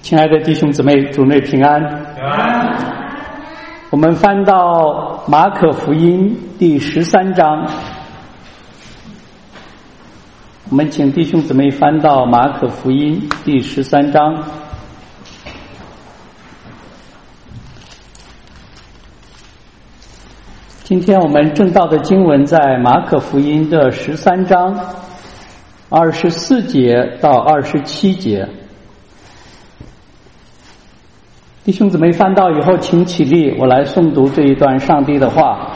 亲爱的弟兄姊妹，主内平安。我们翻到马可福音第13章，我们请弟兄姊妹翻到马可福音第13章。今天我们正道的经文在马可福音的13章24节到27节。弟兄姊妹翻到以后请起立，我来诵读这一段上帝的话。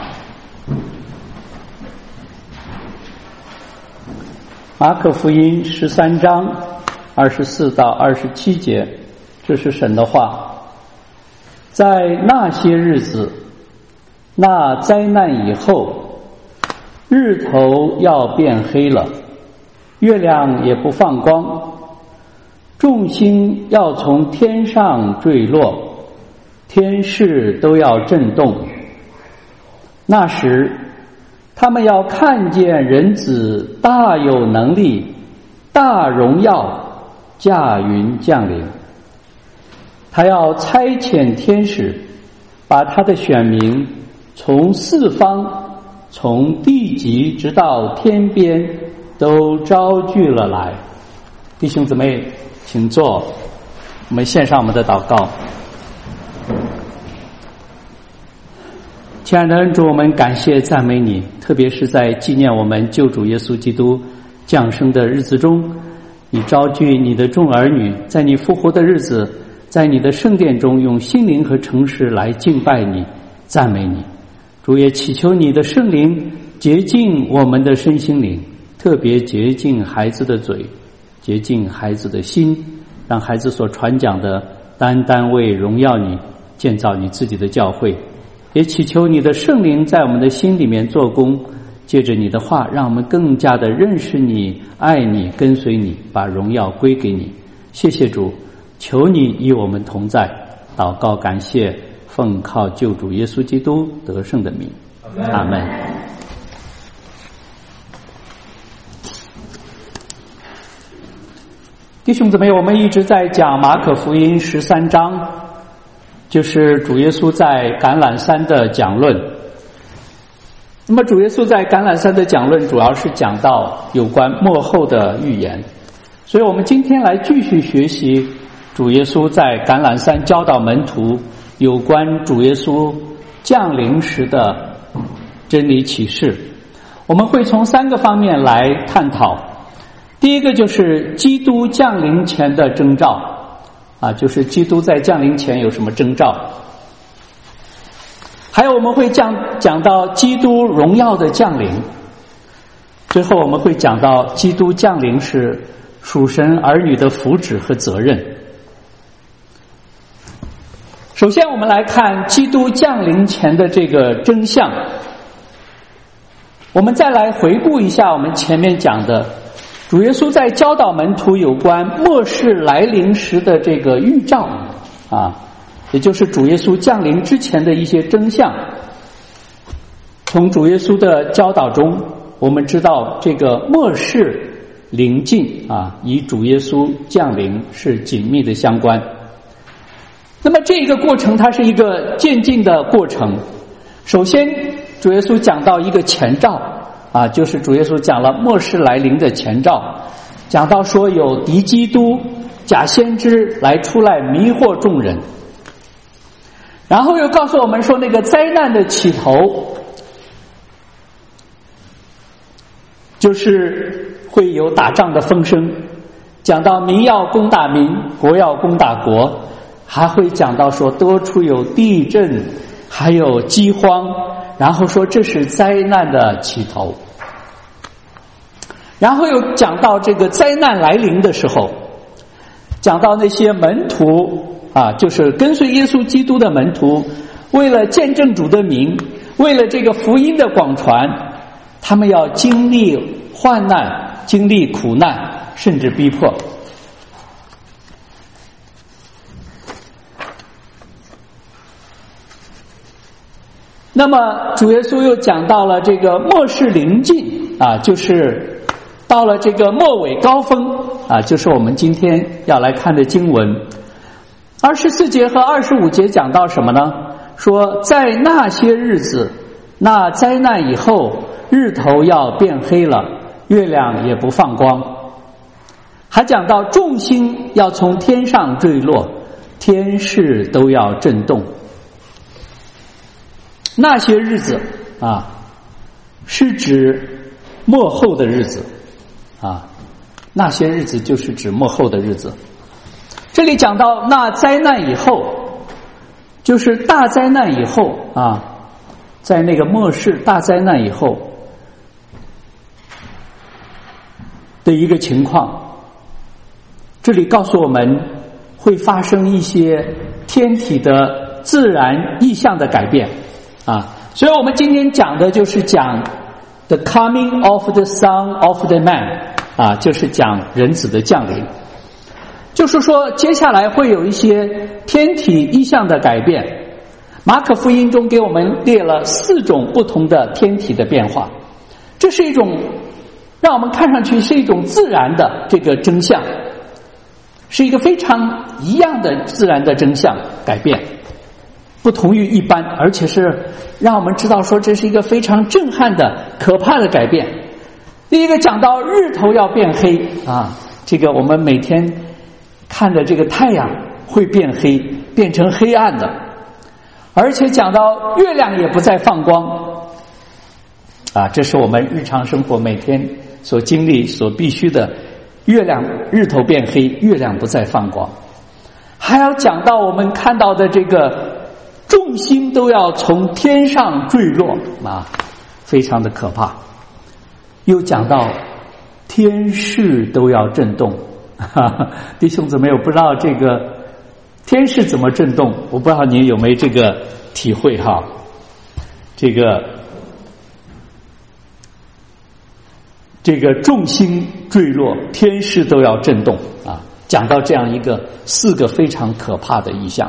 马可福音13章24到27节，这是神的话。在那些日子，那灾难以后，日头要变黑了，月亮也不放光，众星要从天上坠落，天势都要震动。那时，他们要看见人子大有能力、大荣耀驾云降临。他要差遣天使，把他的选民从四方，从地极直到天边，都招聚了来。弟兄姊妹，请坐，我们献上我们的祷告。亲爱的恩主，我们感谢赞美你，特别是在纪念我们救主耶稣基督降生的日子中，你召聚你的众儿女，在你复活的日子，在你的圣殿中，用心灵和诚实来敬拜你、赞美你。主也祈求你的圣灵洁净我们的身心灵，特别洁净孩子的嘴，洁净孩子的心，让孩子所传讲的单单为荣耀你、建造你自己的教会。也祈求你的圣灵在我们的心里面做工，借着你的话，让我们更加的认识你、爱你、跟随你，把荣耀归给你。谢谢主，求你与我们同在。祷告感谢，奉靠救主耶稣基督得胜的名，阿们。弟兄姊妹，我们一直在讲马可福音13章，就是主耶稣在橄榄山的讲论。那么主耶稣在橄榄山的讲论主要是讲到有关末后的预言，所以我们今天来继续学习主耶稣在橄榄山教导门徒有关主耶稣降临时的真理启示。我们会从3个方面来探讨。第一个就是基督降临前的征兆，就是基督在降临前有什么征兆。还有我们会讲到基督荣耀的降临。最后我们会讲到基督降临时属神儿女的福祉和责任。首先我们来看基督降临前的这个真相。我们再来回顾一下我们前面讲的主耶稣在教导门徒有关末世来临时的这个预兆，也就是主耶稣降临之前的一些真相。从主耶稣的教导中，我们知道这个末世临近与主耶稣降临是紧密的相关。那么这一个过程它是一个渐进的过程。首先主耶稣讲到一个前兆，就是主耶稣讲了末世来临的前兆，讲到说有敌基督、假先知来出来迷惑众人。然后又告诉我们说那个灾难的起头就是会有打仗的风声，讲到民要攻打民，国要攻打国，还会讲到说多处有地震，还有饥荒，然后说这是灾难的起头。然后又讲到这个灾难来临的时候，讲到那些门徒就是跟随耶稣基督的门徒，为了见证主的名，为了这个福音的广传，他们要经历患难，经历苦难，甚至逼迫。那么主耶稣又讲到了这个末世临近就是到了这个末尾高峰就是我们今天要来看的经文。 24节和25节讲到什么呢？说在那些日子，那灾难以后，日头要变黑了，月亮也不放光。还讲到众星要从天上坠落，天势都要震动。那些日子啊，是指末后的日子啊，那些日子就是指末后的日子。这里讲到那灾难以后，就是大灾难以后啊，在那个末世大灾难以后的一个情况。这里告诉我们会发生一些天体的自然意象的改变啊，所以我们今天讲的就是讲 The coming of the Son of the Man 啊，就是讲人子的降临。就是说接下来会有一些天体意象的改变。马可福音中给我们列了4种不同的天体的变化，这是一种让我们看上去是一种自然的这个真相，是一个非常一样的自然的真相改变，不同于一般，而且是让我们知道说这是一个非常震撼的可怕的改变。第一个讲到日头要变黑啊，这个我们每天看着这个太阳会变黑，变成黑暗的，而且讲到月亮也不再放光啊，这是我们日常生活每天所经历所必须的，月亮日头变黑，月亮不再放光。还要讲到我们看到的这个众星都要从天上坠落啊，非常的可怕。又讲到天势都要震动，弟兄姊妹，我不知道这个天势怎么震动，我不知道您有没有这个体会哈？这个众星坠落，天势都要震动啊！讲到这样一个4个非常可怕的意象。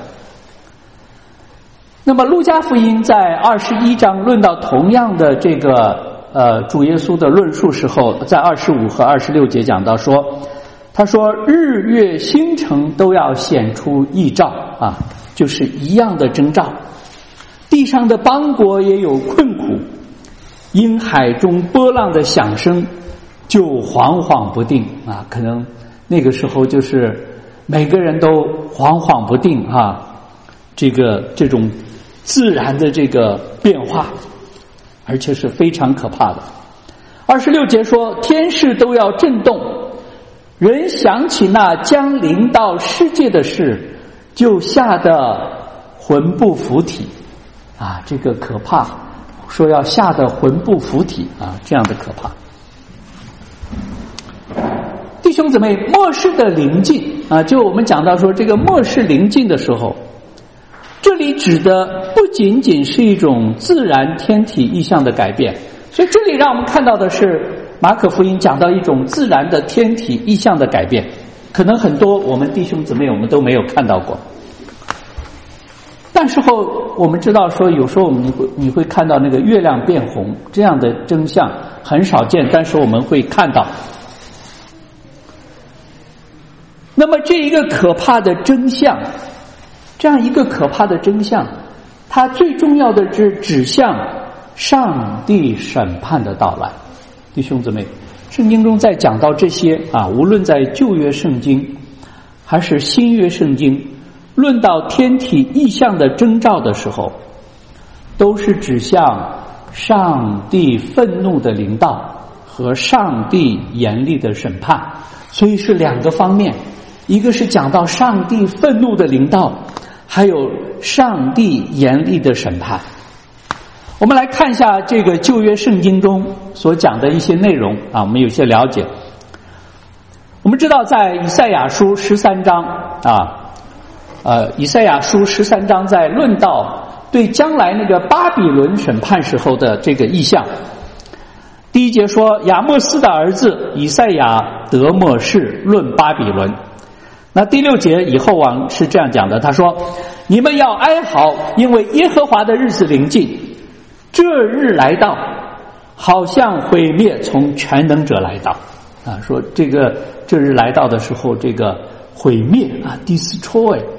那么路加福音在21章论到同样的这个主耶稣的论述时候，在25和26节讲到说，他说日月星辰都要显出异兆啊，就是一样的征兆。地上的邦国也有困苦，因海中波浪的响声就惶惶不定啊，可能那个时候就是每个人都惶惶不定啊，这种自然的这个变化，而且是非常可怕的。26节说天势都要震动，人想起那将临到世界的事，就吓得魂不附体啊，这个可怕，说要吓得魂不附体啊，这样的可怕。弟兄姊妹，末世的临近啊，就我们讲到说这个末世临近的时候，这里指的不仅仅是一种自然天体意象的改变，所以这里让我们看到的是马可福音讲到一种自然的天体意象的改变，可能很多我们弟兄姊妹我们都没有看到过。但是我们知道说有时候你会看到那个月亮变红这样的真相很少见，但是我们会看到。那么这一个可怕的真相，这样一个可怕的真相，它最重要的是指向上帝审判的到来。弟兄姊妹，圣经中在讲到这些啊，无论在旧约圣经还是新约圣经，论到天体意象的征兆的时候，都是指向上帝愤怒的临到和上帝严厉的审判，所以是2个方面，一个是讲到上帝愤怒的临到，还有上帝严厉的审判。我们来看一下这个旧约圣经中所讲的一些内容啊，我们有些了解。我们知道在以赛亚书13章啊，以赛亚书13章在论到对将来那个巴比伦审判时候的这个意象。第1节说亚莫斯的儿子以赛亚得末世论巴比伦。那第6节以后王是这样讲的，他说你们要哀嚎，因为耶和华的日子临近，这日来到，好像毁灭从全能者来到啊，说这日来到的时候，这个毁灭啊 destroy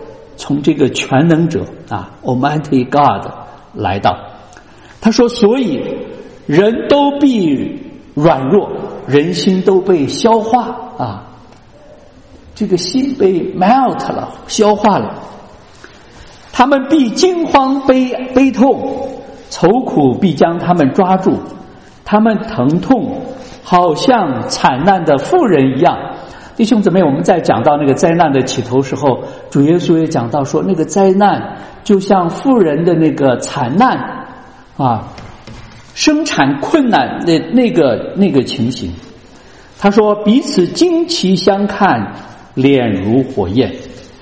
从这个全能者Almighty God 来到。他说，所以人都必软弱，人心都被消化这个心被 melt 了，消化了。他们必惊慌悲痛，愁苦必将他们抓住，他们疼痛好像惨难的妇人一样。弟兄姊妹，我们在讲到那个灾难的起头时候，主耶稣也讲到说，那个灾难就像妇人的那个惨难生产困难的那个情形。他说，彼此惊奇相看，脸如火焰。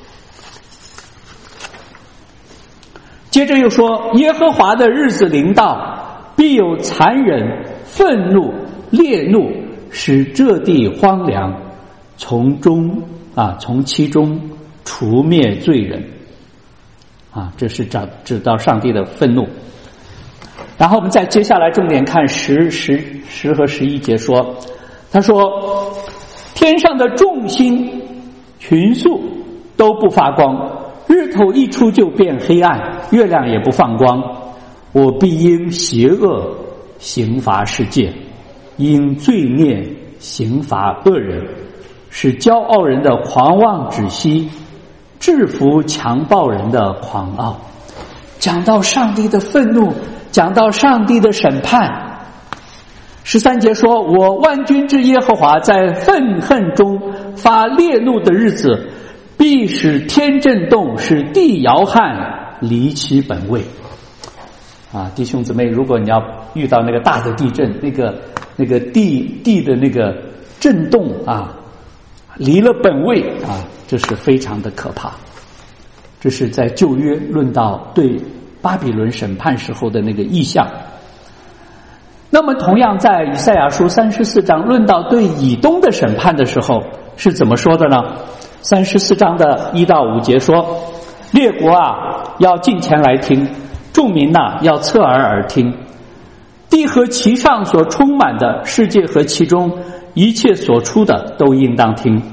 接着又说，耶和华的日子临到，必有残忍、愤怒、烈怒，使这地荒凉，从其中除灭罪人。这是指到上帝的愤怒。然后我们再接下来重点看10和11节说，他说，天上的众星群宿都不发光，日头一出就变黑暗，月亮也不放光。我必因邪恶刑罚世界，因罪孽刑罚恶人，使骄傲人的狂妄止息，制服强暴人的狂傲。讲到上帝的愤怒，讲到上帝的审判。13节说，我万军之耶和华在愤恨中发烈怒的日子，必使天震动，使地摇撼，离其本位。弟兄姊妹，如果你要遇到那个大的地震，那个地的那个震动离了本位这是非常的可怕。这是在旧约论到对巴比伦审判时候的那个意象。那么同样在以赛亚书34章论到对以东的审判的时候是怎么说的呢？34章的1到5节说，列国要近前来听，众民要侧耳听，地和其上所充满的，世界和其中一切所出的都应当听。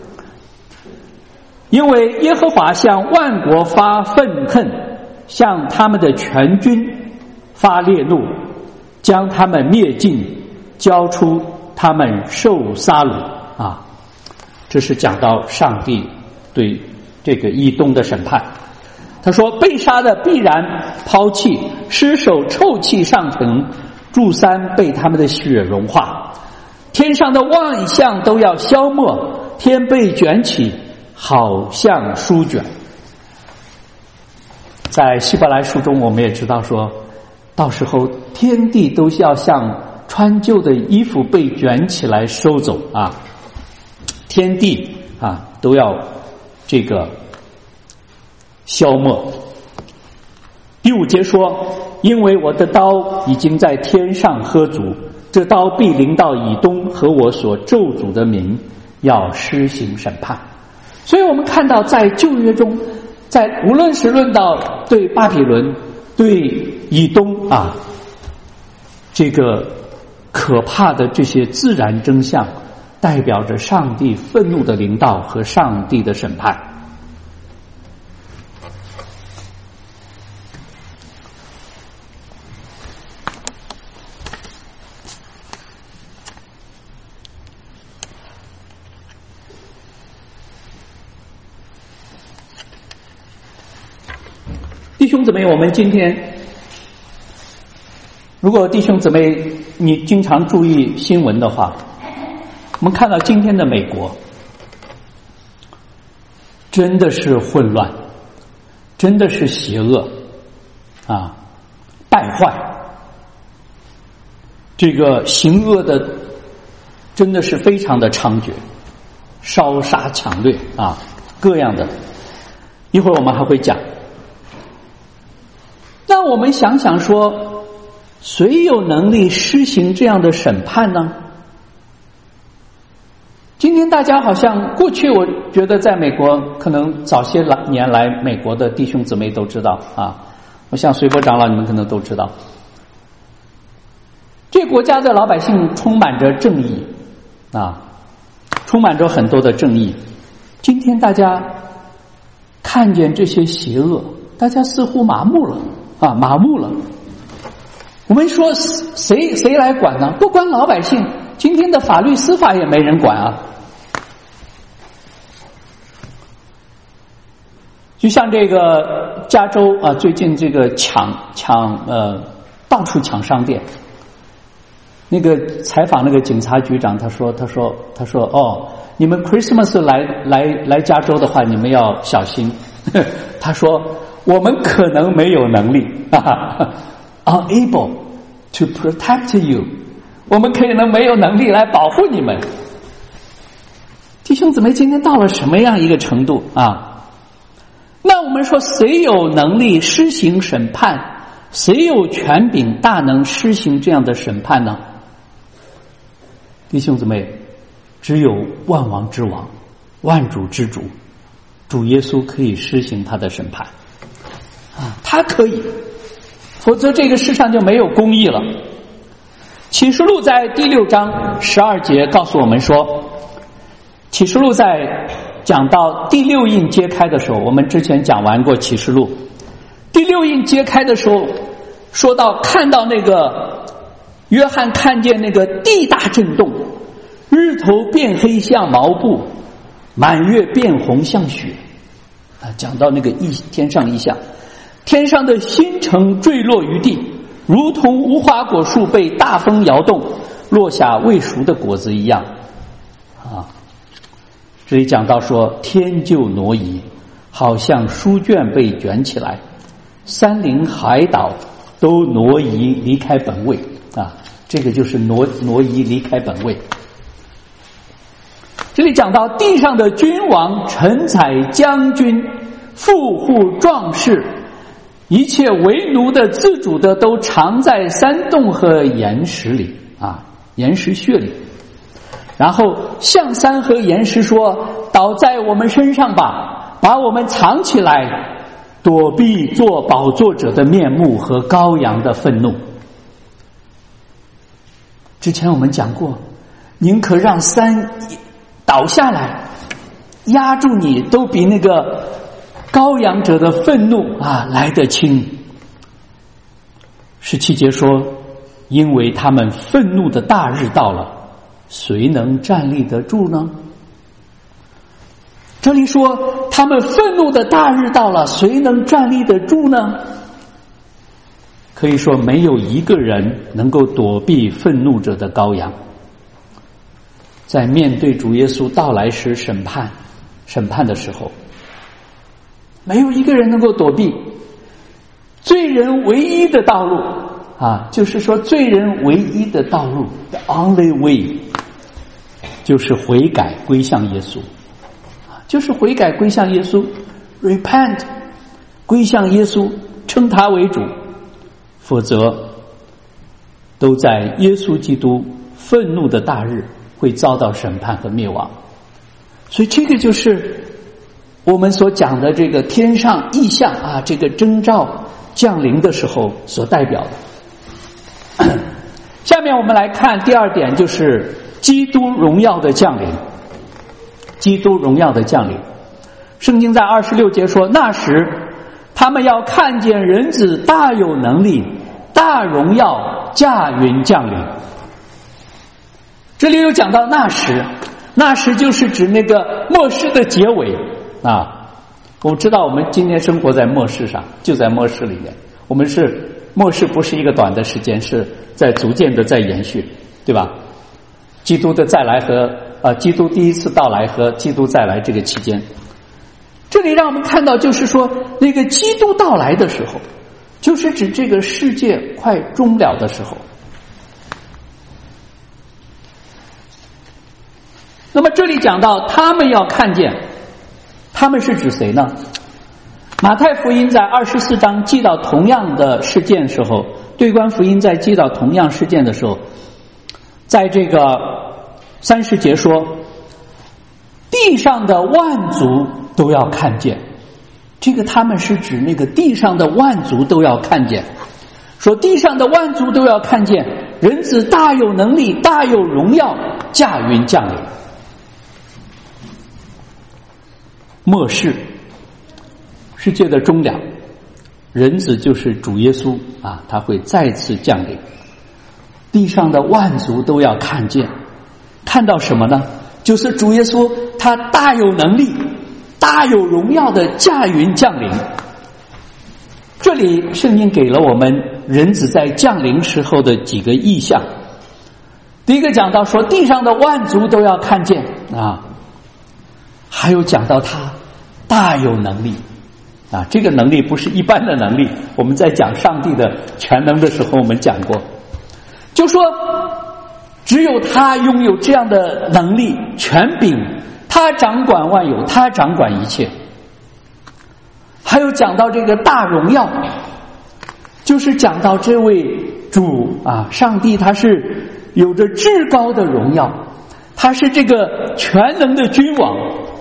因为耶和华向万国发愤恨，向他们的全军发烈怒，将他们灭尽，交出他们受杀戮这是讲到上帝对这个以东的审判。他说，被杀的必然抛弃，尸首臭气上腾，柱山被他们的血融化，天上的万象都要消没，天被卷起，好像书卷。在希伯来书中我们也知道说，到时候天地都要像穿旧的衣服被卷起来收走天地都要这个消没。第5节说，因为我的刀已经在天上喝足，这刀必临到以东和我所咒诅的民，要施行审判。所以我们看到在旧约中，在无论是论到对巴比伦对以东这个可怕的这些自然真相，代表着上帝愤怒的临到和上帝的审判。弟兄姊妹，我们今天如果弟兄姊妹你经常注意新闻的话，我们看到今天的美国真的是混乱，真的是邪恶败坏，这个行恶的真的是非常的猖獗，烧杀抢掠各样的，一会儿我们还会讲。那我们想想说，谁有能力施行这样的审判呢？今天大家好像过去我觉得在美国可能早些年来美国的弟兄姊妹都知道我像随波长老你们可能都知道，这个国家的老百姓充满着正义充满着很多的正义。今天大家看见这些邪恶，大家似乎麻木了。我们说谁来管呢？不管老百姓，今天的法律司法也没人管啊。就像这个加州啊，最近这个到处抢商店。那个采访那个警察局长，他说哦，你们 Christmas 来加州的话，你们要小心。他说我们可能没有能力unable to protect you， 我们可能没有能力来保护你们。弟兄姊妹，今天到了什么样一个程度啊？那我们说谁有能力施行审判？谁有权柄大能施行这样的审判呢？弟兄姊妹，只有万王之王，万主之主，主耶稣可以施行他的审判啊，他可以，否则这个世上就没有公义了。启示录在第6章12节告诉我们说，启示录在讲到第6印揭开的时候，我们之前讲完过启示录，第6印揭开的时候，说到看到那个约翰看见那个地大震动，日头变黑像毛布，满月变红像雪啊，讲到那个天上异象，天上的星辰坠落于地，如同无花果树被大风摇动，落下未熟的果子一样啊。这里讲到说天就挪移，好像书卷被卷起来，山林海岛都挪移离开本位啊，这个就是挪移离开本位。这里讲到地上的君王、臣宰、将军、富户、壮士，一切为奴的、自主的，都藏在山洞和岩石里啊，岩石穴里。然后象山和岩石说：“倒在我们身上吧，把我们藏起来，躲避做宝座者的面目和羔羊的愤怒。”之前我们讲过，宁可让山倒下来压住你，都比那个羔羊者的愤怒啊来得轻。17节说，因为他们愤怒的大日到了，谁能站立得住呢？这里说他们愤怒的大日到了，谁能站立得住呢？可以说没有一个人能够躲避愤怒者的羔羊。在面对主耶稣到来时审判的时候，没有一个人能够躲避。罪人唯一的道路啊，就是说罪人唯一的道路 the only way 就是悔改归向耶稣，就是悔改归向耶稣 repent 归向耶稣，称他为主，否则都在耶稣基督愤怒的大日会遭到审判和灭亡。所以这个就是我们所讲的这个天上异象啊，这个征兆降临的时候所代表的。下面我们来看第二点，就是基督荣耀的降临。基督荣耀的降临，圣经在26节说，那时他们要看见人子大有能力，大荣耀驾云降临。这里有讲到那时，那时就是指那个末世的结尾啊。我知道我们今天生活在末世上，就在末世里面，我们是末世不是一个短的时间，是在逐渐的在延续，对吧？基督的再来和基督第一次到来和基督再来这个期间，这里让我们看到，就是说那个基督到来的时候，就是指这个世界快终了的时候。那么这里讲到他们要看见，他们是指谁呢？马太福音在24章记到同样的事件的时候，对观福音在记到同样事件的时候，在这个30节说，地上的万族都要看见。这个他们是指那个地上的万族都要看见，说地上的万族都要看见人子大有能力，大有荣耀，驾云降临。末世世界的终了，人子就是主耶稣啊，他会再次降临，地上的万族都要看见，看到什么呢？就是主耶稣他大有能力、大有荣耀的驾云降临。这里圣经给了我们人子在降临时候的几个意象。第一个讲到说地上的万族都要看见啊，还有讲到他大有能力啊，这个能力不是一般的能力，我们在讲上帝的全能的时候我们讲过，就说只有他拥有这样的能力权柄，他掌管万有，他掌管一切。还有讲到这个大荣耀，就是讲到这位主啊，上帝他是有着至高的荣耀，他是这个全能的君王。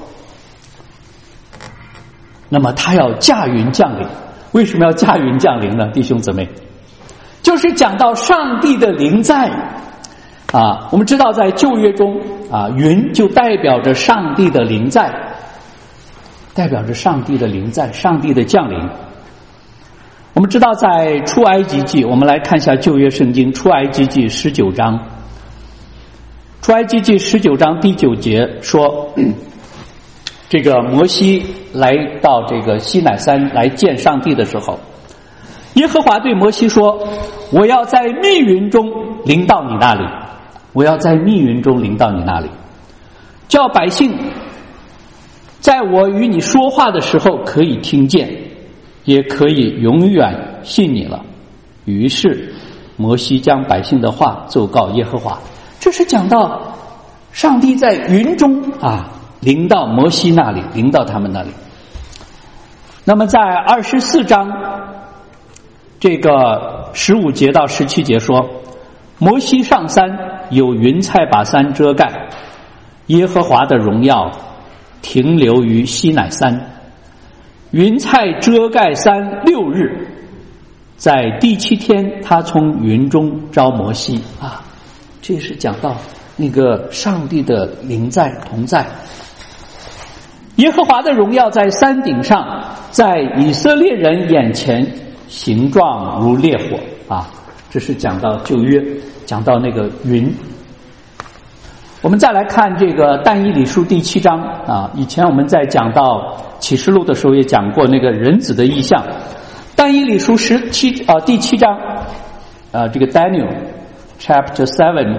那么他要驾云降临，为什么要驾云降临呢？弟兄姊妹，就是讲到上帝的临在啊。我们知道在旧约中啊，云就代表着上帝的临在，代表着上帝的临在，上帝的降临。我们知道在出埃及记，我们来看一下旧约圣经出埃及记19章。出埃及记19章第9节说，这个摩西来到这个西乃山来见上帝的时候，耶和华对摩西说，我要在密云中临到你那里，我要在密云中临到你那里，叫百姓在我与你说话的时候可以听见，也可以永远信你了。于是摩西将百姓的话奏告耶和华。这是讲到上帝在云中啊，临到摩西那里，临到他们那里。那么在24章这个15节到17节说，摩西上山，有云彩把山遮盖，耶和华的荣耀停留于西乃山，云彩遮盖山6日，在第7天他从云中召摩西啊，这是讲到那个上帝的临在同在。耶和华的荣耀在山顶上，在以色列人眼前形状如烈火啊，这是讲到旧约，讲到那个云。我们再来看这个但以理书第7章啊，以前我们在讲到启示录的时候也讲过那个人子的意象。但以理书第7章这个 Daniel chapter 7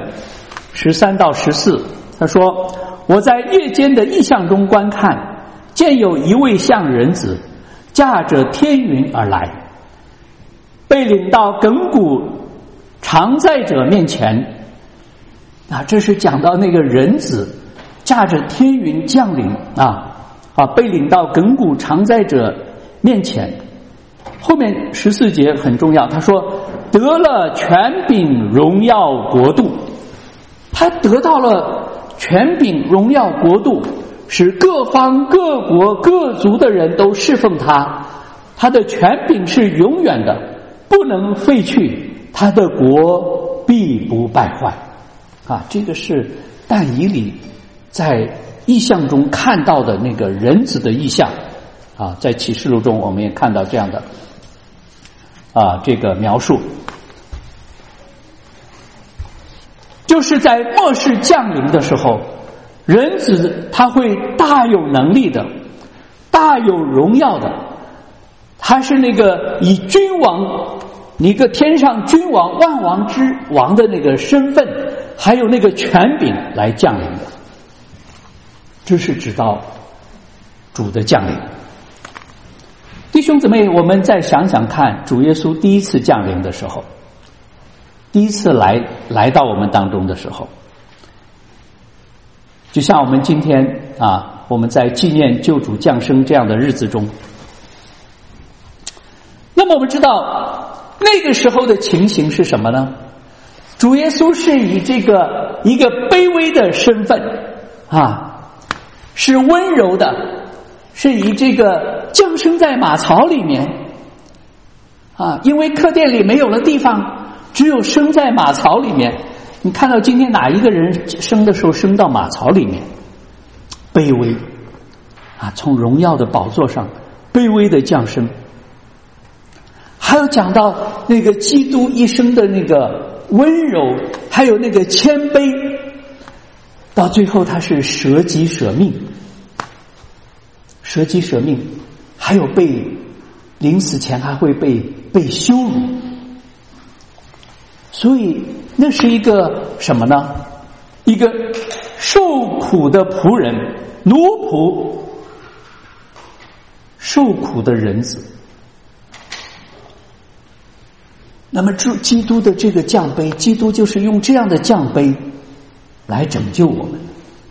13到14，他说，我在夜间的异象中观看，见有一位像人子驾着天云而来，被领到亘古常在者面前啊，这是讲到那个人子驾着天云降临被领到亘古常在者面前。后面14节很重要，他说得了权柄荣耀国度，他得到了权柄荣耀国度，使各方各国各族的人都侍奉他，他的权柄是永远的，不能废去，他的国必不败坏啊。这个是但以理在异象中看到的那个人子的异象啊，在启示录中我们也看到这样的这个描述，就是在末世降临的时候，人子他会大有能力的，大有荣耀的，他是那个以君王，一个天上君王万王之王的那个身份，还有那个权柄来降临的。这是指到主的降临。弟兄姊妹，我们再想想看，主耶稣第一次降临的时候，第一次来到我们当中的时候，就像我们今天我们在纪念救主降生这样的日子中，那么我们知道那个时候的情形是什么呢？主耶稣是以这个一个卑微的身份是温柔的，是以这个降生在马槽里面因为客店里没有了地方，只有生在马槽里面。你看到今天哪一个人生的时候生到马槽里面？卑微从荣耀的宝座上卑微的降生，还有讲到那个基督一生的那个温柔，还有那个谦卑，到最后他是舍己舍命，舍己舍命，还有被临死前还会被羞辱。所以那是一个什么呢？一个受苦的仆人，奴仆，受苦的人子。那么基督的这个降卑，基督就是用这样的降卑来拯救我们。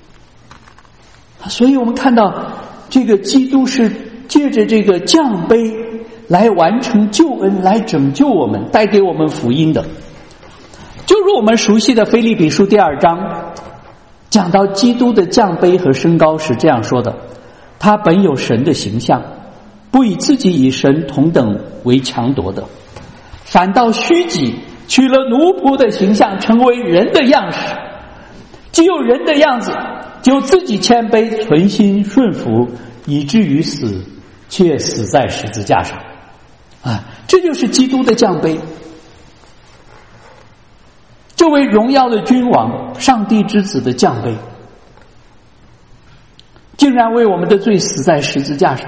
所以我们看到这个基督是借着这个降卑来完成救恩，来拯救我们，带给我们福音的。就如我们熟悉的腓立比书第2章讲到基督的降卑和升高是这样说的：他本有神的形象，不以自己与神同等为强夺的，反倒虚己，取了奴仆的形象，成为人的样式。既有人的样子，就自己谦卑，存心顺服，以至于死，却死在十字架上。这就是基督的降卑。这位荣耀的君王，上帝之子的降卑，竟然为我们的罪死在十字架上。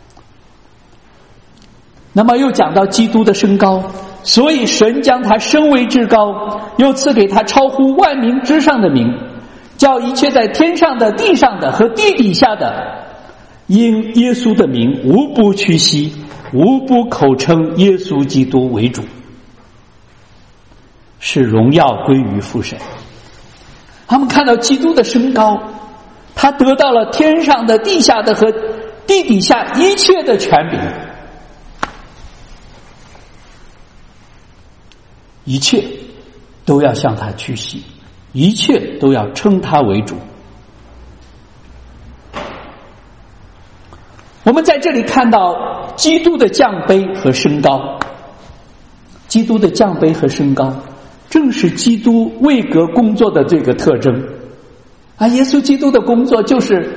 那么又讲到基督的升高，所以神将他升为至高，又赐给他超乎万民之上的名，叫一切在天上的、地上的和地底下的，因耶稣的名无不屈膝，无不口称耶稣基督为主，使荣耀归于父神。他们看到基督的升高，他得到了天上的、地下的和地底下一切的权柄，一切都要向他屈膝，一切都要称他为主。我们在这里看到基督的降卑和升高，基督的降卑和升高正是基督位格工作的这个特征耶稣基督的工作就是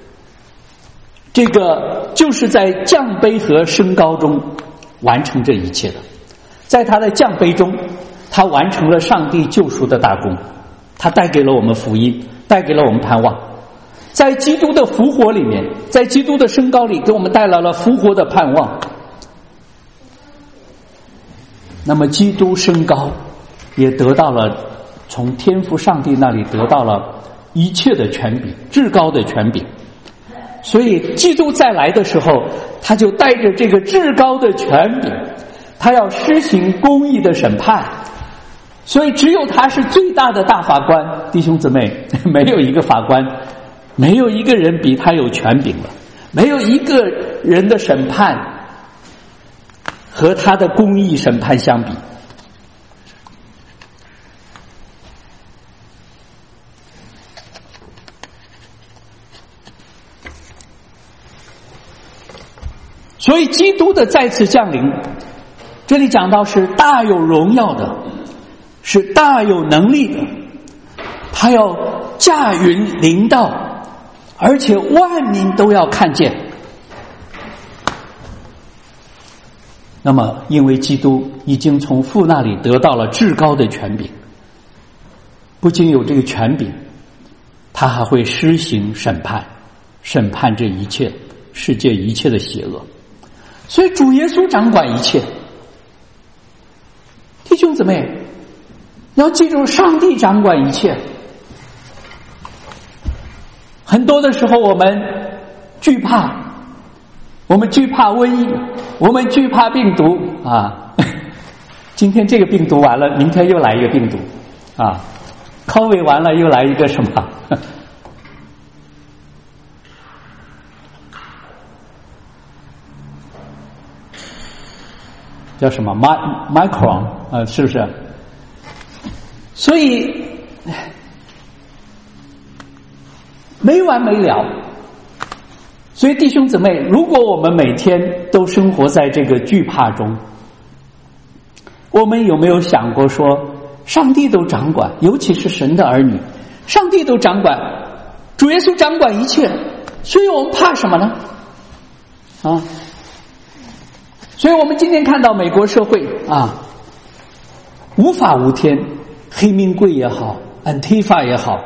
在降卑和升高中完成这一切的。在他的降卑中，他完成了上帝救赎的大功，他带给了我们福音，带给了我们盼望。在基督的复活里面，在基督的升高里，给我们带来了复活的盼望。那么基督升高也得到了从天父上帝那里得到了一切的权柄，至高的权柄。所以基督再来的时候，他就带着这个至高的权柄，他要施行公义的审判。所以只有他是最大的大法官，弟兄姊妹，没有一个法官，没有一个人比他有权柄了，没有一个人的审判和他的公义审判相比。所以基督的再次降临，这里讲到是大有荣耀的，是大有能力的，他要驾云临到，而且万民都要看见。那么因为基督已经从父那里得到了至高的权柄，不仅有这个权柄，他还会施行审判，审判这一切世界一切的邪恶。所以主耶稣掌管一切。弟兄姊妹，要记住上帝掌管一切。很多的时候我们惧怕，我们惧怕瘟疫，我们惧怕病毒今天这个病毒完了，明天又来一个病毒COVID 完了又来一个什么叫什么 Micron 是不是？所以没完没了。所以弟兄姊妹，如果我们每天都生活在这个惧怕中，我们有没有想过说上帝都掌管，尤其是神的儿女，上帝都掌管，主耶稣掌管一切，所以我们怕什么呢所以我们今天看到美国社会啊，无法无天，黑名贵也好，安提法也好，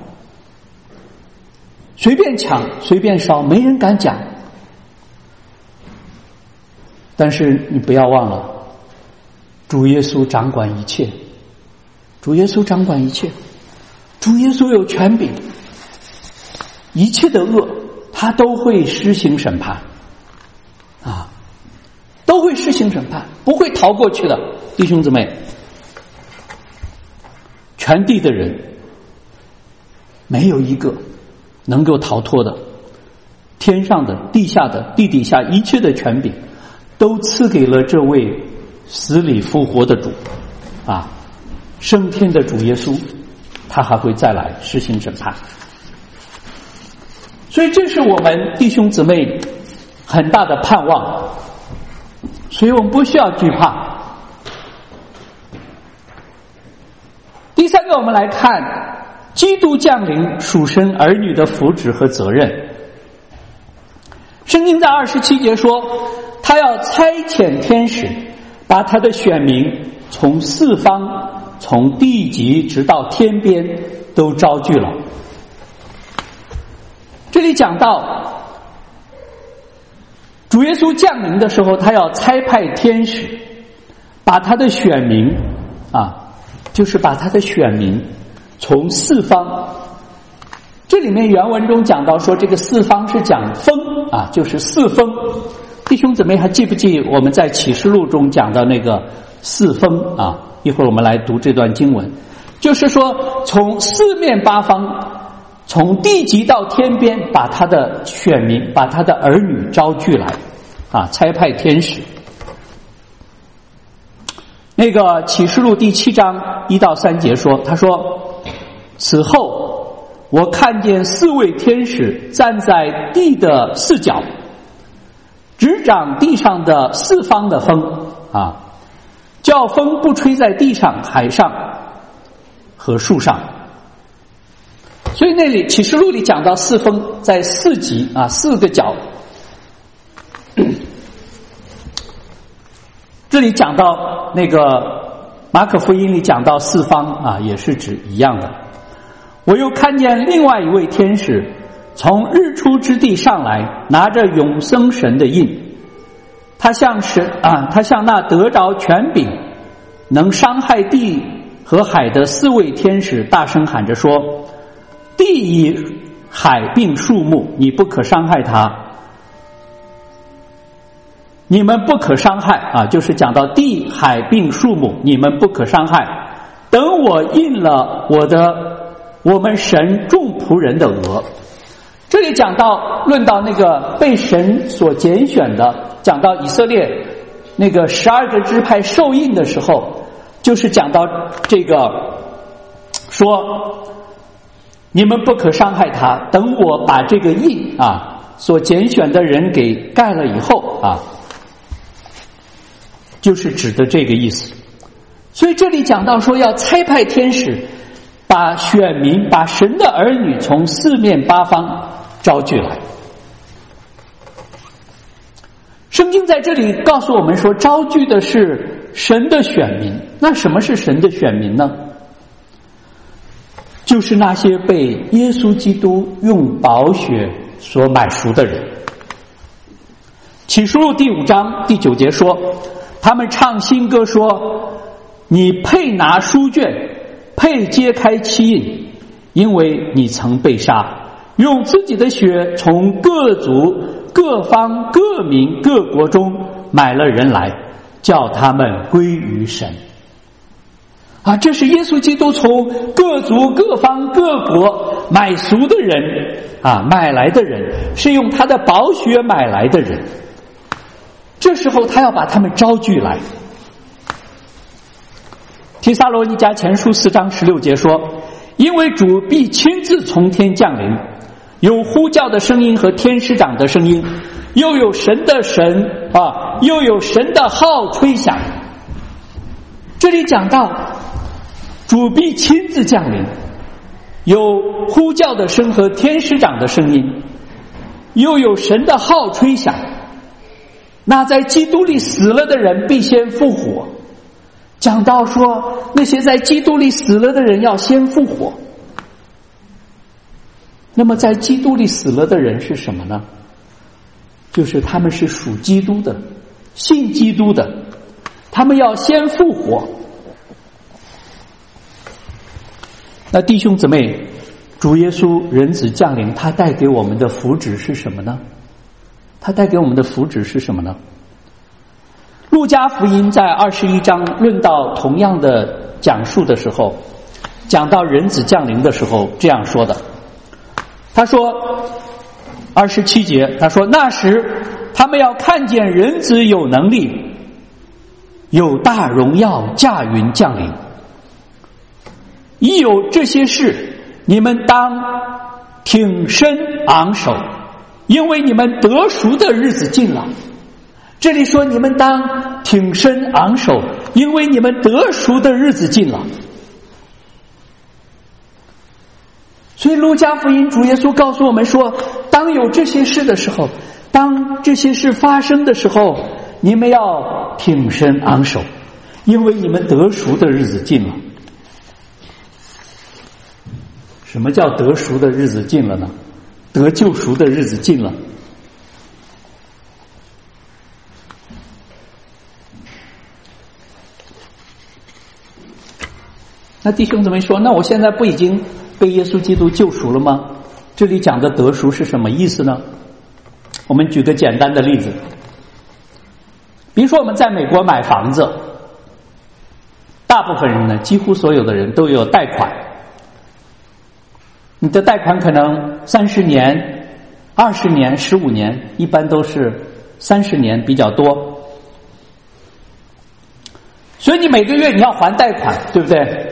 随便抢随便烧，没人敢讲。但是你不要忘了，主耶稣掌管一切，主耶稣掌管一切，主耶稣有权柄，一切的恶他都会施行审判啊，都会施行审判，不会逃过去的。弟兄姊妹，全地的人没有一个能够逃脱的，天上的地下的地底下一切的权柄都赐给了这位死里复活的主啊，升天的主耶稣，他还会再来施行审判。所以这是我们弟兄姊妹很大的盼望，所以我们不需要惧怕。第三个，我们来看基督降临属神儿女的福祉和责任。圣经在27节说，他要差遣天使，把他的选民从四方，从地极直到天边都招聚了。这里讲到主耶稣降临的时候，他要差派天使，把他的选民啊，就是把他的选民从四方。这里面原文中讲到说，这个四方是讲风啊，就是四风。弟兄姊妹还记不记我们在启示录中讲到那个四风啊？一会儿我们来读这段经文，就是说从四面八方，从地极到天边，把他的选民，把他的儿女招聚来啊，差派天使。那个启示录第7章1到3节说，他说，此后我看见4位天使站在地的4角，执掌地上的四方的风啊，叫风不吹在地上、海上和树上。所以那里启示录里讲到四风在4极啊，4个角。这里讲到那个马可福音里讲到四方啊，也是指一样的。我又看见另外一位天使从日出之地上来，拿着永生神的印。他向那得着权柄能伤害地和海的4位天使大声喊着说，地与海并树木，你不可伤害它，你们不可伤害啊，就是讲到地海并树木，你们不可伤害，等我印了我们神众仆人的额。这里讲到论到那个被神所拣选的，讲到以色列那个12个支派受印的时候，就是讲到这个说，你们不可伤害他，等我把这个印啊所拣选的人给盖了以后啊，就是指的这个意思。所以这里讲到说要差派天使，把选民，把神的儿女从4面8方招聚来。圣经在这里告诉我们说，招聚的是神的选民。那什么是神的选民呢？就是那些被耶稣基督用宝血所买赎的人。启示录第5章第9节说，他们唱新歌说，你配拿书卷，配揭开七印，因为你曾被杀，用自己的血从各族各方各民各国中买了人来，叫他们归于神啊！这是耶稣基督从各族各方各国买赎的人啊，买来的人，是用他的宝血买来的人。这时候他要把他们招聚来。提撒罗尼迦前书4章16节说，因为主必亲自从天降临，有呼叫的声音和天使长的声音，又有神的号吹响。这里讲到主必亲自降临，有呼叫的声和天使长的声音，又有神的号吹响。 那在基督里死了的人必先复活。讲到说那些在基督里死了的人要先复活。那么在基督里死了的人是什么呢？就是他们是属基督的，信基督的，他们要先复活。那弟兄姊妹，主耶稣人子降临，他带给我们的福祉是什么呢？他带给我们的福祉是什么呢？路加福音在21章论到同样的讲述的时候，讲到人子降临的时候这样说的。他说27节，他说那时他们要看见人子有能力，有大荣耀驾云降临。一有这些事，你们当挺身昂首，因为你们得赎的日子近了。这里说你们当挺身昂首，因为你们得赎的日子近了。所以路加福音主耶稣告诉我们说，当有这些事的时候，当这些事发生的时候，你们要挺身昂首，因为你们得赎的日子近了。什么叫得赎的日子近了呢？得救赎的日子近了。那弟兄姊妹说，那我现在不已经被耶稣基督救赎了吗？这里讲的得赎是什么意思呢？我们举个简单的例子，比如说我们在美国买房子，大部分人呢，几乎所有的人都有贷款，你的贷款可能30年、20年、15年，一般都是30年比较多，所以你每个月你要还贷款，对不对？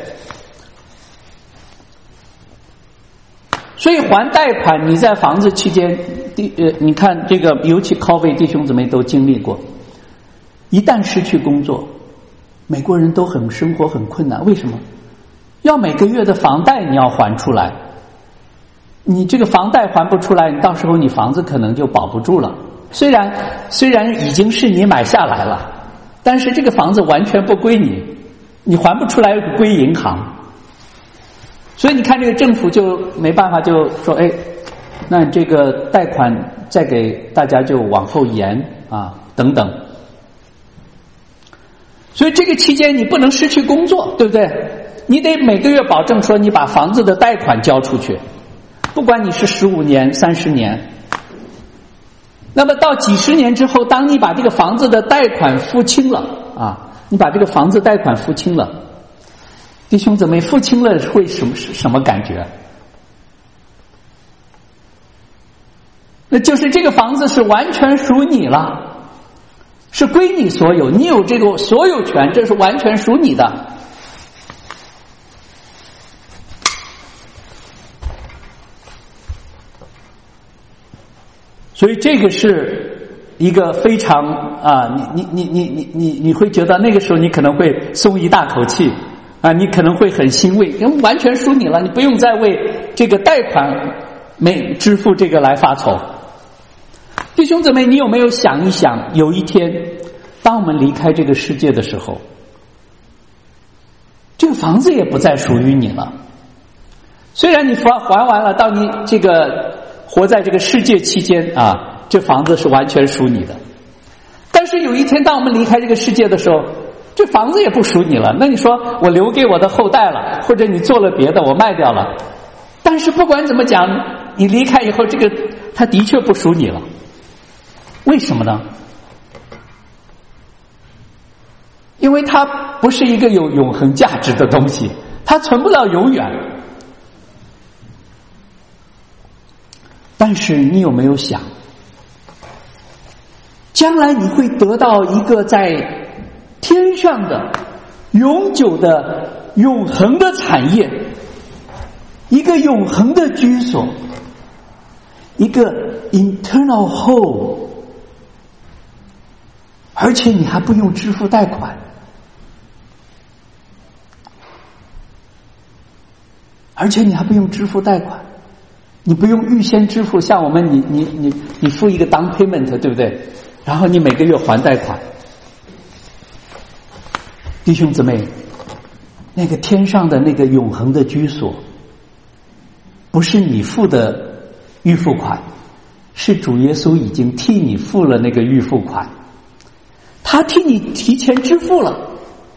所以还贷款，你在房子期间，你看这个，尤其COVID弟兄姊妹都经历过，一旦失去工作，美国人都生活很困难。为什么？要每个月的房贷你要还出来，你这个房贷还不出来，你到时候你房子可能就保不住了。虽然已经是你买下来了，但是这个房子完全不归你，你还不出来归银行。所以你看这个政府就没办法，就说哎，那这个贷款再给大家就往后延啊等等。所以这个期间你不能失去工作，对不对？你得每个月保证说你把房子的贷款交出去，不管你是15年、30年。那么到几十年之后，当你把这个房子的贷款付清了啊，你把这个房子贷款付清了，弟兄姊妹，付清了会什么感觉？那就是这个房子是完全属你了，是归你所有，你有这个所有权，这是完全属你的。所以这个是一个非常你会觉得那个时候你可能会松一大口气啊，你可能会很欣慰，因为完全属你了，你不用再为这个贷款支付这个来发愁。弟兄姊妹，你有没有想一想，有一天当我们离开这个世界的时候，这个房子也不再属于你了。虽然你还完了，到你这个活在这个世界期间啊，这房子是完全属你的。但是有一天当我们离开这个世界的时候，这房子也不属你了。那你说我留给我的后代了，或者你做了别的，我卖掉了。但是不管怎么讲，你离开以后，这个它的确不属你了。为什么呢？因为它不是一个有永恒价值的东西，它存不了永远。但是你有没有想，将来你会得到一个在天上的永久的永恒的产业，一个永恒的居所，一个 eternal home， 而且你还不用支付贷款，你不用预先支付，像我们你付一个 down payment， 对不对？ 然后你每个月还贷款。弟兄姊妹，那个天上的那个永恒的居所，不是你付的预付款，是主耶稣已经替你付了那个预付款，他替你提前支付了。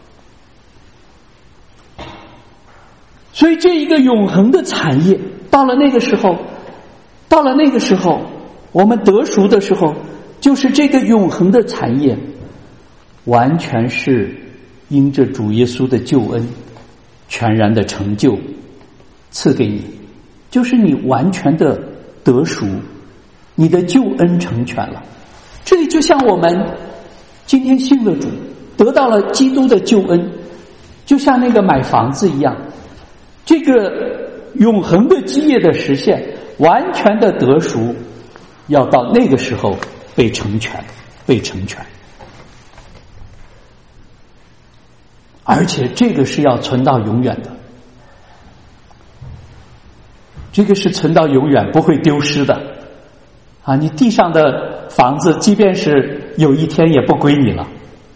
所以这一个永恒的产业，到了那个时候，我们得赎的时候，就是这个永恒的产业，完全是因着主耶稣的救恩全然的成就赐给你，就是你完全的得赎，你的救恩成全了。这里就像我们今天信了主，得到了基督的救恩，就像那个买房子一样，这个永恒的基业的实现，完全的得赎，要到那个时候被成全。而且这个是要存到永远的，这个是存到永远，不会丢失的啊！你地上的房子，即便是有一天也不归你了。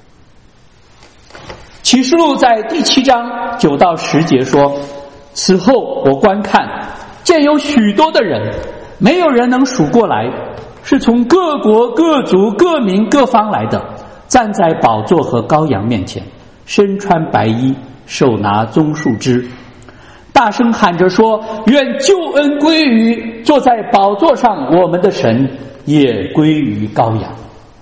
启示录在第7章9到10节说：此后我观看，见有许多的人，没有人能数过来，是从各国各族各民各方来的，站在宝座和羔羊面前，身穿白衣，手拿棕树枝，大声喊着说：愿救恩归于坐在宝座上我们的神，也归于羔羊。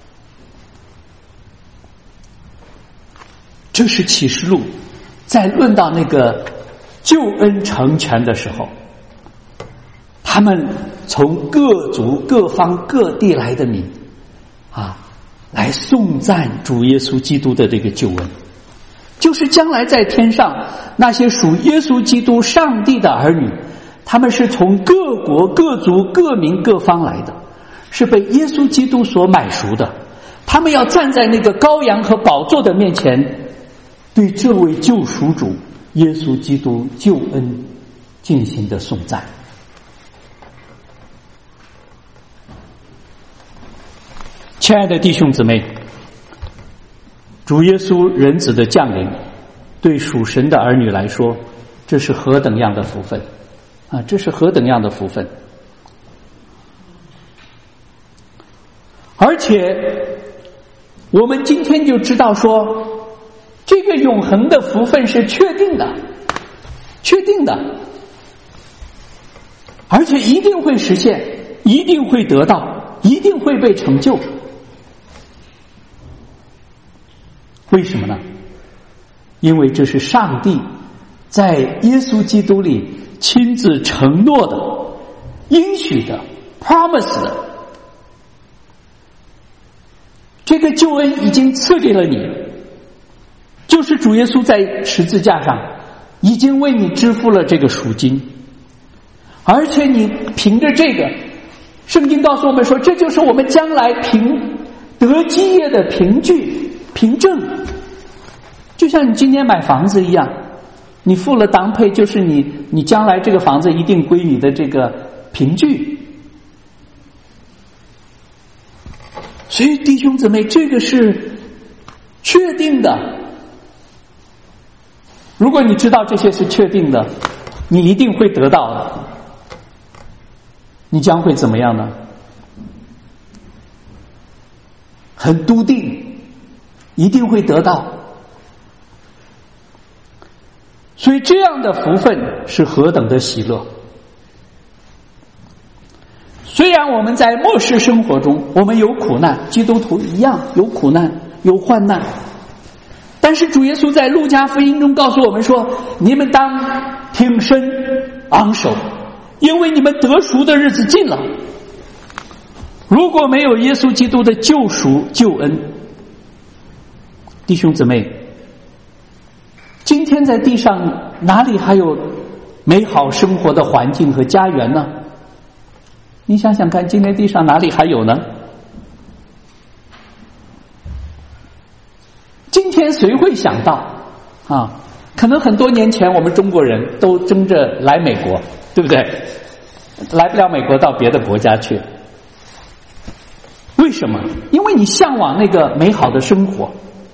这是启示录在论到那个救恩成全的时候，他们从各族各方各地来的民来颂赞主耶稣基督的这个救恩，就是将来在天上那些属耶稣基督上帝的儿女，他们是从各国各族各民各方来的，是被耶稣基督所买赎的，他们要站在那个羔羊和宝座的面前，对这位救赎主耶稣基督救恩进行的颂赞。亲爱的弟兄姊妹，主耶稣人子的降临，对属神的儿女来说，这是何等样的福分啊！这是何等样的福分！而且我们今天就知道说，这个永恒的福分是确定的，而且一定会实现，一定会得到，一定会被成就。为什么呢？因为这是上帝在耶稣基督里亲自承诺的、应许的、promise 的。这个救恩已经赐给了你，就是主耶稣在十字架上已经为你支付了这个赎金，而且你凭着这个，圣经告诉我们说，这就是我们将来得基业的凭据、凭证。就像你今天买房子一样，你付了当配，就是你将来这个房子一定归你的这个凭据。所以弟兄姊妹，这个是确定的。如果你知道这些是确定的，你一定会得到的。你将会怎么样呢？很笃定，一定会得到。所以这样的福分是何等的喜乐。虽然我们在末世生活中，我们有苦难，基督徒一样有苦难，有患难，但是主耶稣在路加福音中告诉我们说，你们当挺身昂首，因为你们得赎的日子近了。如果没有耶稣基督的救赎救恩，弟兄姊妹，今天在地上哪里还有美好生活的环境和家园呢？你想想看，今天地上哪里还有呢？今天谁会想到可能很多年前我们中国人都争着来美国，对不对？来不了美国，到别的国家去。为为什么？因为你向往那个美好的生活。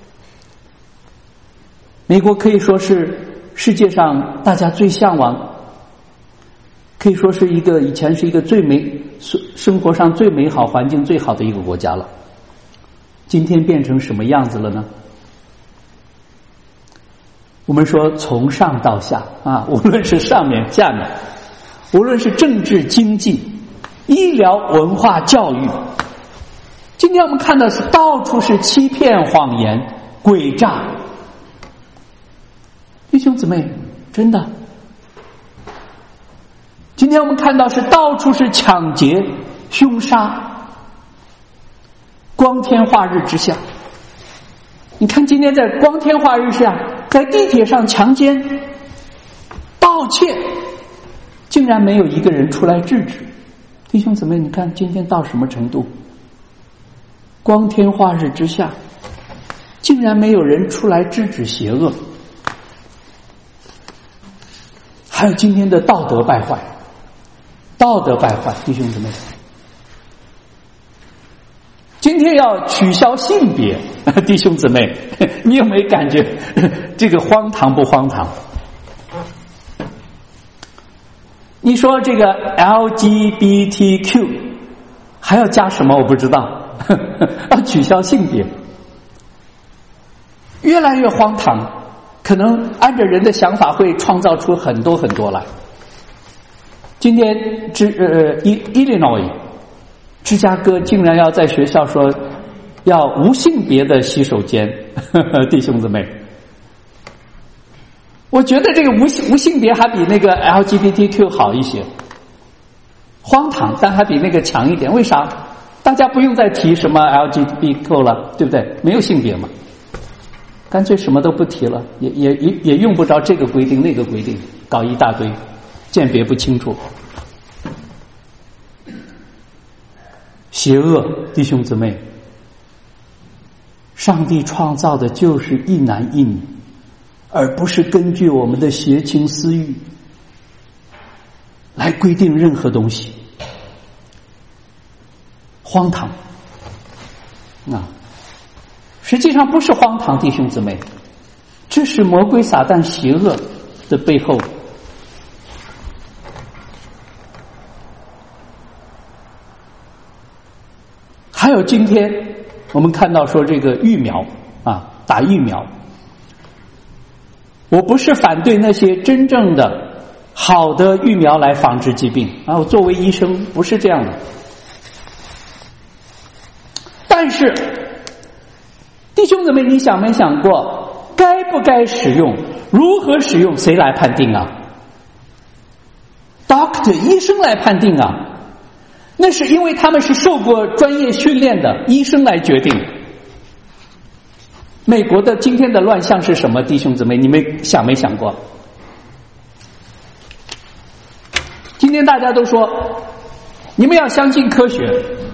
美国可以说是世界上大家最向往，可以说是以前是一个生活上最美好、环境最好的一个国家了。今天变成什么样子了呢？我们说从上到下啊，无论是上面下面，无论是政治经济、医疗、文化、教育，今天我们看到是到处是欺骗、谎言、诡诈。弟兄姊妹，真的，今天我们看到是到处是抢劫、凶杀，光天化日之下。你看今天在光天化日下，在地铁上强奸、盗窃，竟然没有一个人出来制止。弟兄姊妹，你看今天到什么程度？光天化日之下，竟然没有人出来制止邪恶。还有今天的道德败坏，弟兄姊妹，今天要取消性别，弟兄姊妹，你有没有感觉这个荒唐不荒唐？你说这个 LGBTQ 还要加什么？我不知道，要取消性别，越来越荒唐。可能按照人的想法会创造出很多很多来。今天Illinois 芝加哥竟然要在学校说要无性别的洗手间，弟兄姊妹，我觉得这个无性别还比那个 LGBTQ 好一些，荒唐，但还比那个强一点。为啥？大家不用再提什么 LGBTQ 了，对不对？没有性别嘛。干脆什么都不提了，也用不着这个规定那个规定，搞一大堆，鉴别不清楚。邪恶，弟兄姊妹，上帝创造的就是一男一女，而不是根据我们的邪情私欲来规定任何东西，荒唐啊！实际上不是荒唐，弟兄姊妹，这是魔鬼撒旦邪恶的背后。还有今天我们看到说这个疫苗啊，打疫苗，我不是反对那些真正的好的疫苗来防治疾病啊，我作为医生不是这样的，但是弟兄姊妹，你想没想过该不该使用，如何使用，谁来判定啊？ Doctor 医生来判定啊，那是因为他们是受过专业训练的医生来决定。美国的今天的乱象是什么？弟兄姊妹，你们想没想过？今天大家都说你们要相信科学，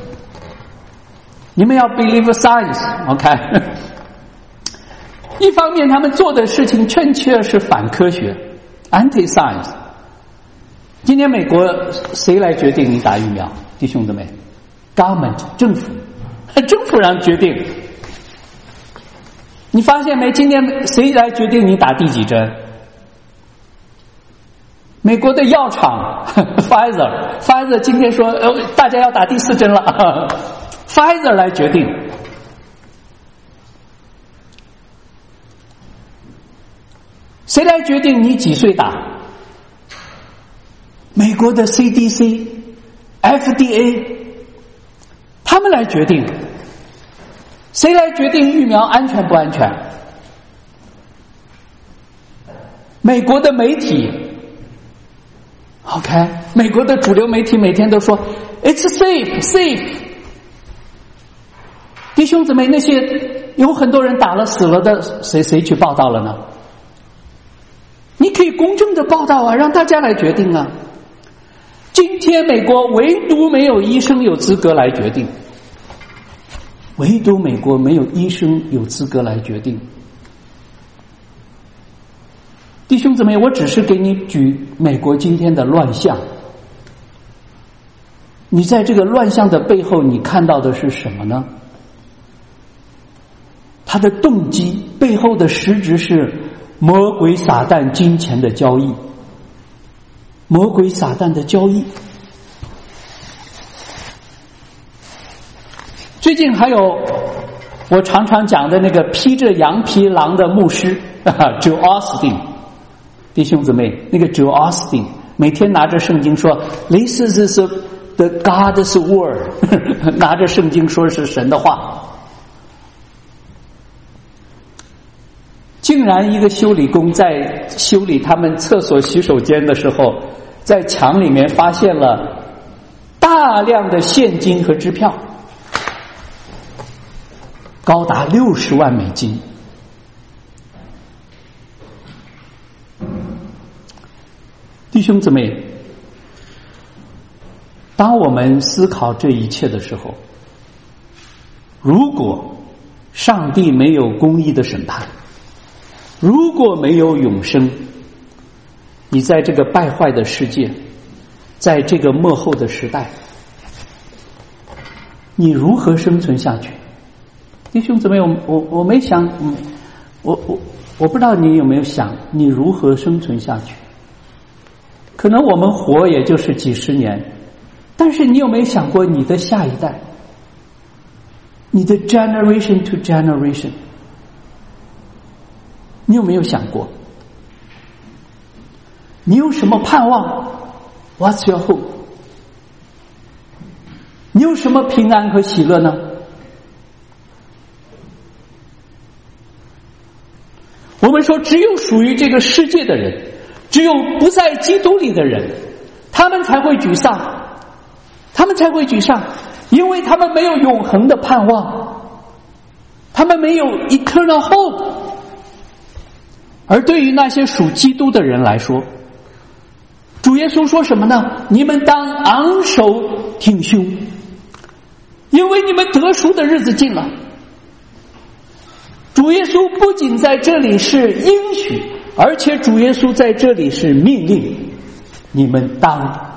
你们要 believe science，OK？ 一方面他们做的事情确是反科学 anti science。 今天美国谁来决定你打疫苗？弟兄姊妹， government 政府让决定。你发现没？今天谁来决定你打第几针？美国的药厂Pfizer 今天说大家要打第4针了Pfizer 来决定。谁来决定你几岁打？美国的 CDC、FDA 他们来决定。谁来决定疫苗安全不安全？美国的媒体 OK， 美国的主流媒体每天都说 It's safe。 弟兄姊妹，那些有很多人打了死了的，谁去报道了呢？你可以公正的报道啊，让大家来决定啊。今天美国唯独没有医生有资格来决定，唯独美国没有医生有资格来决定。弟兄姊妹，我只是给你举美国今天的乱象。 你在这个乱象的背后，你看到的是什么呢？他的动机背后的实质是魔鬼撒旦金钱的交易，魔鬼撒旦的交易。最近还有我常常讲的那个披着羊皮狼的牧师Joel Osteen， 弟兄姊妹，那个 Joel Osteen 每天拿着圣经说 This is the God's word 拿着圣经说是神的话。竟然一个修理工在修理他们厕所洗手间的时候，在墙里面发现了大量的现金和支票，高达60万美金。弟兄姊妹，当我们思考这一切的时候，如果上帝没有公义的审判，如果没有永生，你在这个败坏的世界，在这个末后的时代，你如何生存下去？弟兄姊妹，我没想，我不知道你有没有想，你如何生存下去？可能我们活也就是几十年，但是你有没有想过你的下一代，你的 generation to generation， 你有没有想过？你有什么盼望 ？What's your hope？ 你有什么平安和喜乐呢？我们说，只有属于这个世界的人，只有不在基督里的人，他们才会沮丧，他们才会沮丧，因为他们没有永恒的盼望，他们没有 eternal hope。而对于那些属基督的人来说，主耶稣说什么呢？你们当昂首挺胸，因为你们得赎的日子近了。主耶稣不仅在这里是应许，而且主耶稣在这里是命令，你们当。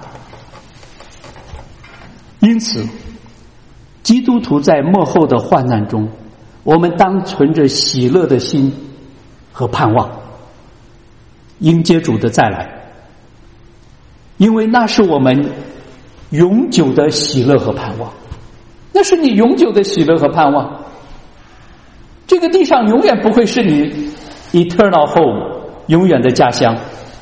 因此，基督徒在末后的患难中，我们当存着喜乐的心和盼望，迎接主的再来，因为那是我们永久的喜乐和盼望，那是你永久的喜乐和盼望。这个地上永远不会是你 eternal home， 永远的家乡。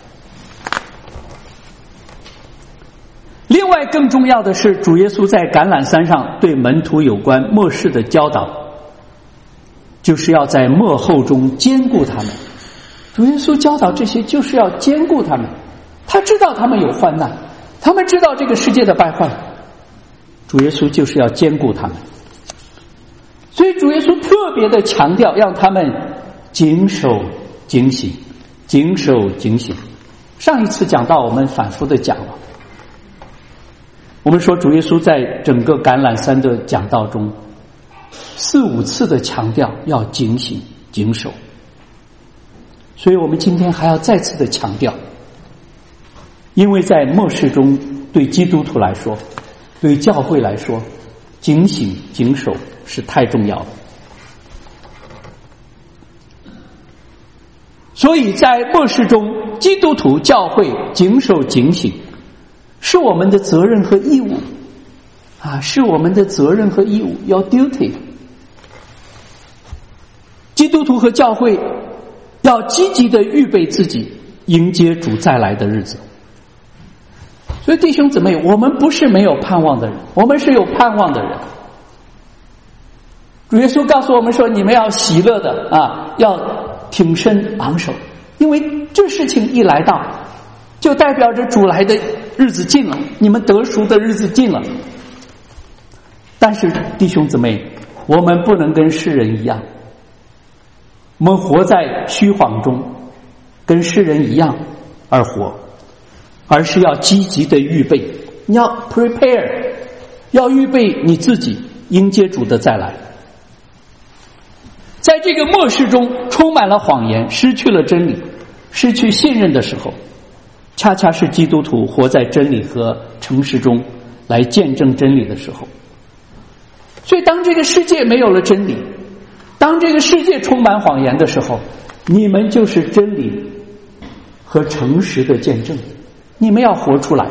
另外更重要的是，主耶稣在橄榄山上对门徒有关末世的教导，就是要在末后中兼顾他们。主耶稣教导这些就是要兼顾他们，他知道他们有患难，他们知道这个世界的败坏，主耶稣就是要兼顾他们。所以主耶稣特别的强调让他们谨守警醒，谨守警醒。上一次讲到我们反复的讲了，我们说主耶稣在整个橄榄山的讲道中4、5次的强调要警醒谨守，所以我们今天还要再次的强调，因为在末世中，对基督徒来说，对教会来说，警醒谨守是太重要了。所以在末世中，基督徒教会谨守警醒是我们的责任和义务啊，是我们的责任和义务，要 duty。基督徒和教会要积极的预备自己，迎接主再来的日子。所以弟兄姊妹，我们不是没有盼望的人，我们是有盼望的人。主耶稣告诉我们说，你们要喜乐的啊，要挺身昂首，因为这事情一来到，就代表着主来的日子近了，你们得赎的日子近了。但是弟兄姊妹，我们不能跟世人一样，我们活在虚晃中，跟世人一样而活，而是要积极的预备，你要 prepare， 要预备你自己迎接主的再来。在这个末世中充满了谎言，失去了真理，失去信任的时候，恰恰是基督徒活在真理和诚实中来见证真理的时候。所以当这个世界没有了真理，当这个世界充满谎言的时候，你们就是真理和诚实的见证，你们要活出来。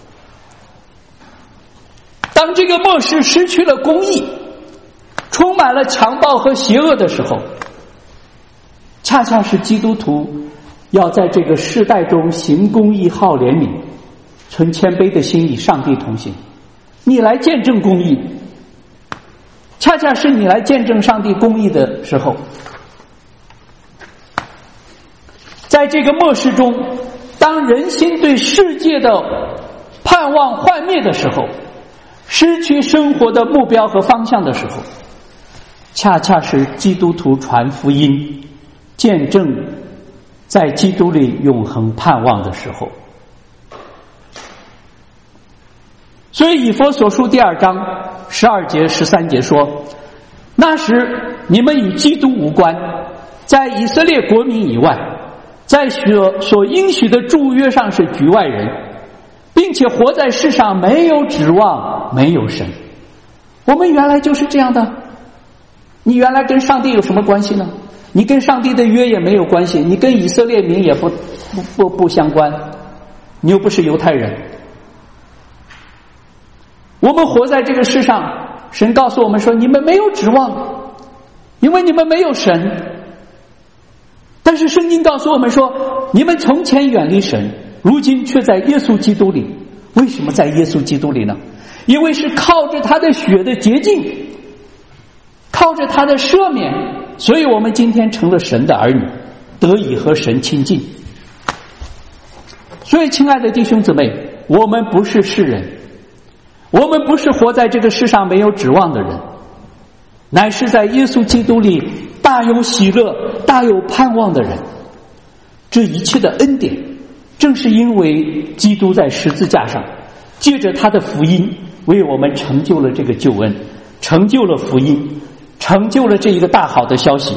当这个末世失去了公义，充满了强暴和邪恶的时候，恰恰是基督徒要在这个世代中行公义、好怜悯、存谦卑的心与上帝同行。你来见证公义，恰恰是你来见证上帝公义的时候。在这个末世中，当人心对世界的盼望幻灭的时候，失去生活的目标和方向的时候，恰恰是基督徒传福音、见证在基督里永恒盼望的时候。所以以弗所书第2章12节13节说，那时你们与基督无关，在以色列国民以外，在所应许的祝约上是局外人，并且活在世上没有指望，没有神。我们原来就是这样的。你原来跟上帝有什么关系呢？你跟上帝的约也没有关系，你跟以色列民也不相关，你又不是犹太人。我们活在这个世上，神告诉我们说，你们没有指望，因为你们没有神。但是圣经告诉我们说，你们从前远离神，如今却在耶稣基督里。为什么在耶稣基督里呢？因为是靠着他的血的洁净，靠着他的赦免，所以我们今天成了神的儿女，得以和神亲近。所以亲爱的弟兄姊妹，我们不是世人，我们不是活在这个世上没有指望的人，乃是在耶稣基督里大有喜乐、大有盼望的人。这一切的恩典，正是因为基督在十字架上借着他的福音为我们成就了这个救恩，成就了福音，成就了这一个大好的消息。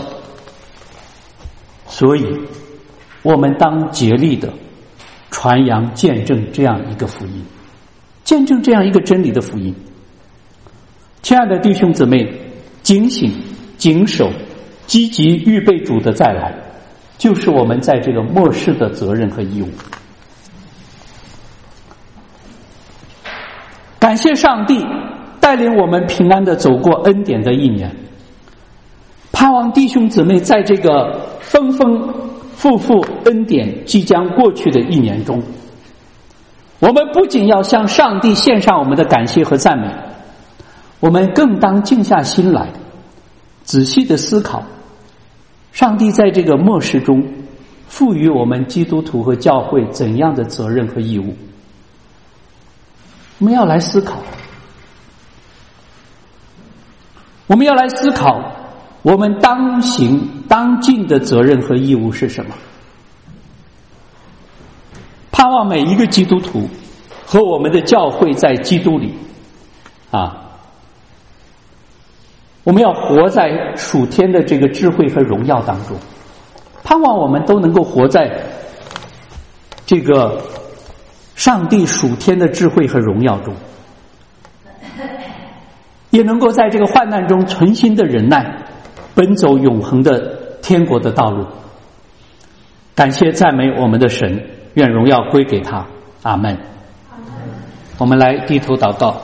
所以我们当竭力的传扬见证这样一个福音，见证这样一个真理的福音。亲爱的弟兄姊妹，警醒、谨守、积极预备主的再来，就是我们在这个末世的责任和义务。感谢上帝带领我们平安地走过恩典的一年，盼望弟兄姊妹在这个丰丰富富恩典即将过去的一年中，我们不仅要向上帝献上我们的感谢和赞美，我们更当静下心来，仔细的思考上帝在这个末世中赋予我们基督徒和教会怎样的责任和义务。我们要来思考，我们要来思考我们当行当尽的责任和义务是什么。盼望每一个基督徒和我们的教会在基督里我们要活在属天的这个智慧和荣耀当中，盼望我们都能够活在这个上帝属天的智慧和荣耀中，也能够在这个患难中存心的忍耐，奔走永恒的天国的道路。感谢赞美我们的神，愿荣耀归给他。阿们。我们来低头祷告。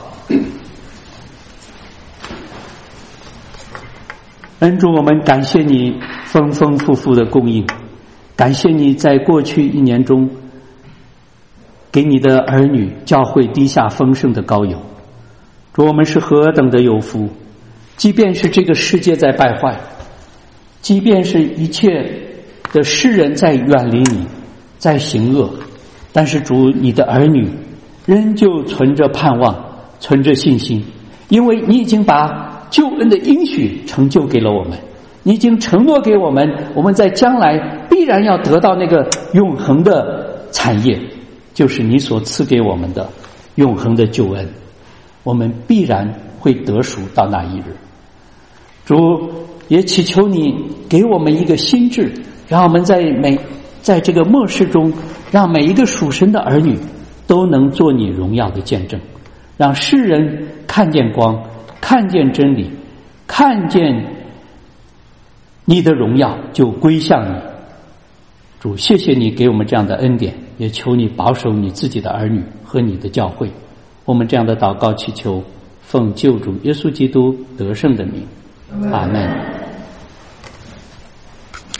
恩主，我们感谢你丰丰富富的供应，感谢你在过去一年中给你的儿女教会滴下丰盛的膏油。主，我们是何等的有福，即便是这个世界在败坏，即便是一切的世人在远离你，在行恶，但是主，你的儿女仍旧存着盼望，存着信心，因为你已经把救恩的应许成就给了我们，你已经承诺给我们，我们在将来必然要得到那个永恒的产业，就是你所赐给我们的永恒的救恩，我们必然会得赎到那一日。主，也祈求你给我们一个心志，让我们在这个末世中，让每一个属神的儿女都能做你荣耀的见证， 让世人看见光，看见真理，看见你的荣耀，就归向你。主，谢谢你给我们这样的恩典，也求你保守你自己的儿女和你的教会。我们这样的祷告祈求，奉救主耶稣基督得胜的名，阿们。